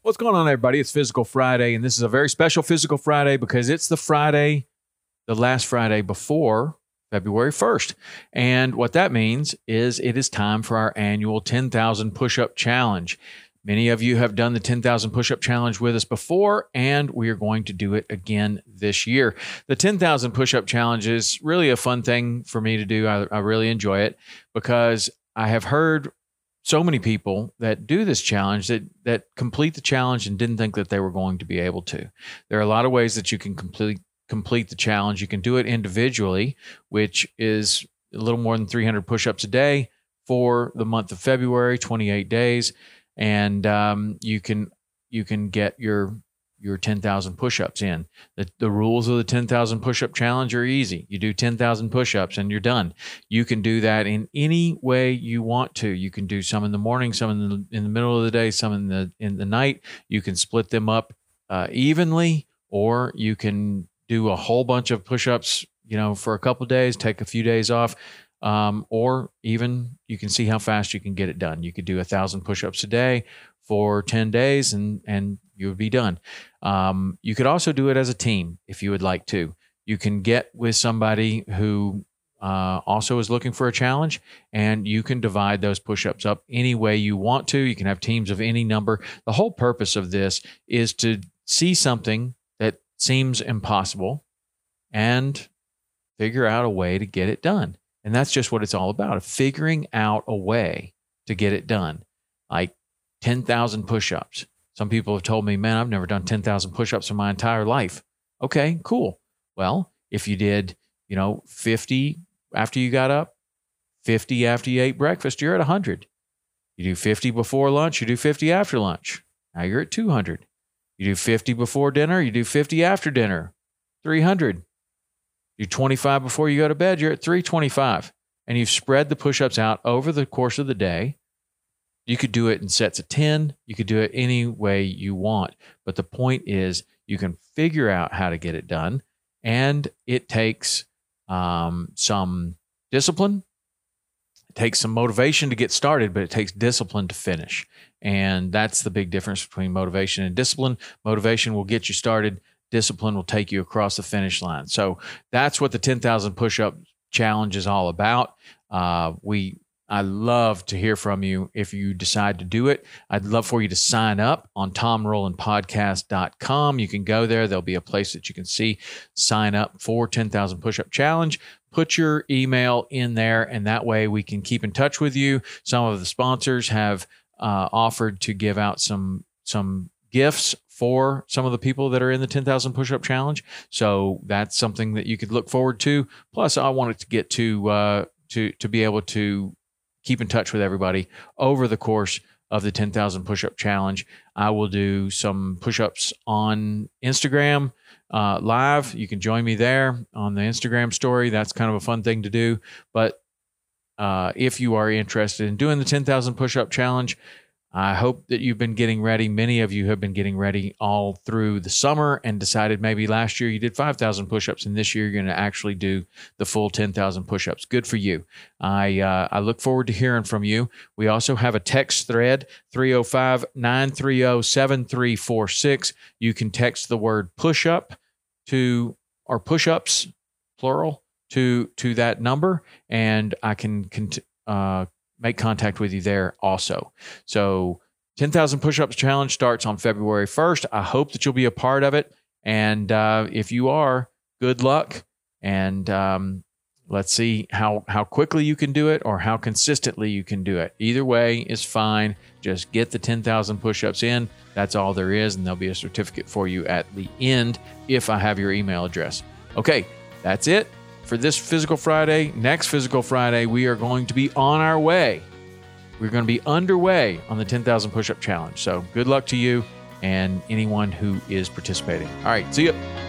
What's going on, everybody? It's Physical Friday, and this is a very special Physical Friday because it's the Friday, the last Friday before February 1st. And what that means is it is time for our annual 10,000 push-up challenge. Many of you have done the 10,000 push-up challenge with us before, and we are going to do it again this year. The 10,000 push-up challenge is really a fun thing for me to do. I really enjoy it because I have heard so many people that do this challenge that complete the challenge and didn't think that they were going to be able to. There are a lot of ways that you can complete the challenge. You can do it individually, which is a little more than 300 push-ups a day for the month of February, 28 days. And you can get your 10,000 push-ups in. The rules of the 10,000 push-up challenge are easy. You do 10,000 push-ups and you're done. You can do that in any way you want to. You can do some in the morning, some in the middle of the day, some in the night. You can split them up evenly, or you can do a whole bunch of push-ups, for a couple of days, take a few days off. Or even you can see how fast you can get it done. You could do 1,000 push-ups a day for 10 days and you would be done. You could also do it as a team if you would like to. You can get with somebody who also is looking for a challenge, and you can divide those push-ups up any way you want to. You can have teams of any number. The whole purpose of this is to see something that seems impossible and figure out a way to get it done. And that's just what it's all about, figuring out a way to get it done. Like 10,000 push-ups. Some people have told me, man, I've never done 10,000 push-ups in my entire life. Okay, cool. Well, if you did, 50 after you got up, 50 after you ate breakfast, you're at 100. You do 50 before lunch, you do 50 after lunch. Now you're at 200. You do 50 before dinner, you do 50 after dinner, 300. You 25 before you go to bed, you're at 325. And you've spread the push-ups out over the course of the day. You could do it in sets of 10. You could do it any way you want. But the point is you can figure out how to get it done. And it takes some discipline. It takes some motivation to get started, but it takes discipline to finish. And that's the big difference between motivation and discipline. Motivation will get you started. Discipline will take you across the finish line. So that's what the 10,000 push-up challenge is all about. I love to hear from you if you decide to do it. I'd love for you to sign up on TomRowlandPodcast.com. You can go there. There'll be a place that you can sign up for 10,000 push-up challenge. Put your email in there, and that way we can keep in touch with you. Some of the sponsors have offered to give out some gifts for some of the people that are in the 10,000 push-up challenge. So that's something that you could look forward to. Plus, I wanted to get to be able to keep in touch with everybody over the course of the 10,000 push-up challenge. I will do some push-ups on Instagram live. You can join me there on the Instagram story. That's kind of a fun thing to do. But if you are interested in doing the 10,000 push-up challenge, I hope that you've been getting ready. Many of you have been getting ready all through the summer and decided maybe last year you did 5,000 push-ups and this year you're going to actually do the full 10,000 push-ups. Good for you. I look forward to hearing from you. We also have a text thread, 305-930-7346. You can text the word push-up or push-ups, plural, to that number, and I can make contact with you there also. So 10,000 push-ups challenge starts on February 1st. I hope that you'll be a part of it. And if you are, good luck. And let's see how quickly you can do it or how consistently you can do it. Either way is fine. Just get the 10,000 push-ups in. That's all there is. And there'll be a certificate for you at the end if I have your email address. Okay, that's it for this Physical Friday. Next Physical Friday, we are going to be on our way. We're going to be underway on the 10,000 push-up challenge. So good luck to you and anyone who is participating. All right, see you.